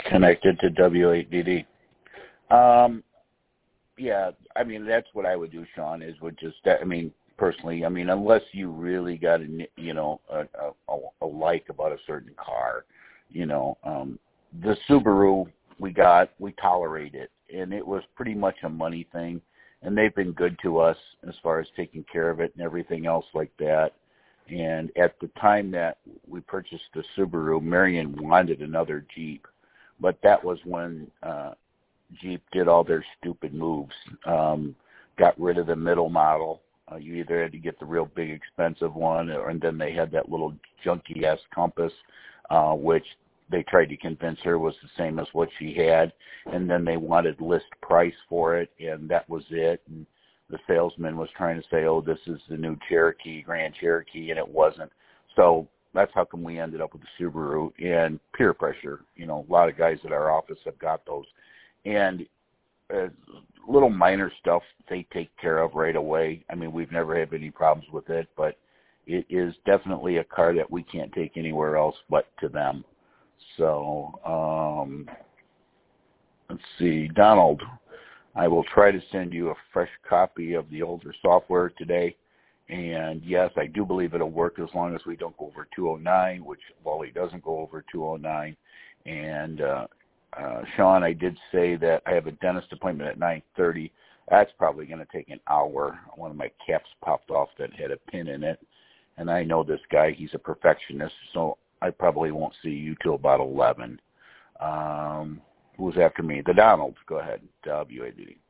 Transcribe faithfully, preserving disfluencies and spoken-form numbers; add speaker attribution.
Speaker 1: Connected to W eight D D. Um, yeah, I mean, that's what I would do, Sean, is would just, I mean, personally, I mean, unless you really got a, you know, a, a, a like about a certain car, you know, um, the Subaru we got, we tolerate it, and it was pretty much a money thing, and they've been good to us as far as taking care of it and everything else like that. And at the time that we purchased the Subaru, Marion wanted another Jeep, but that was when uh, Jeep did all their stupid moves, um, got rid of the middle model. Uh, you either had to get the real big expensive one, or, and then they had that little junky-ass Compass, uh, which they tried to convince her was the same as what she had, and then they wanted list price for it, and that was it. And the salesman was trying to say, oh, this is the new Cherokee, Grand Cherokee, and it wasn't. So that's how come we ended up with the Subaru. And peer pressure, you know, a lot of guys at our office have got those. And uh, little minor stuff they take care of right away. I mean, we've never had any problems with it, but it is definitely a car that we can't take anywhere else but to them. So um, let's see, Donald, I will try to send you a fresh copy of the older software today. And yes, I do believe it'll work as long as we don't go over two oh nine, which Wally doesn't go over two oh nine. And uh, uh, Sean, I did say that I have a dentist appointment at nine thirty. That's probably going to take an hour. One of my caps popped off that had a pin in it. And I know this guy, he's a perfectionist, so I probably won't see you till about eleven. Um, who's after me? The Donald. Go ahead, W A D D.